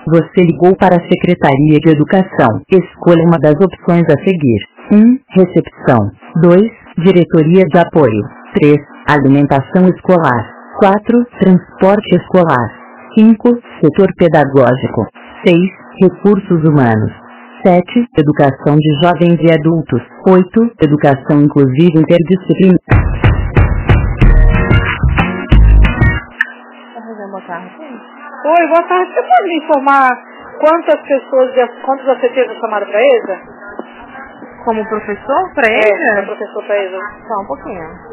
Você ligou para a Secretaria de Educação. Escolha uma das opções a seguir. 1. Recepção. 2. Diretoria de Apoio. 3. Alimentação escolar. 4. Transporte escolar. 5. Setor pedagógico. 6. Recursos humanos. 7. Educação de jovens e adultos. 8. Educação inclusiva interdisciplinar. Boa tarde. Oi, boa tarde. Você pode me informar quantos afetivos já chamaram para a EJA? Como professor para EJA? Como professor para a EJA. Só um pouquinho.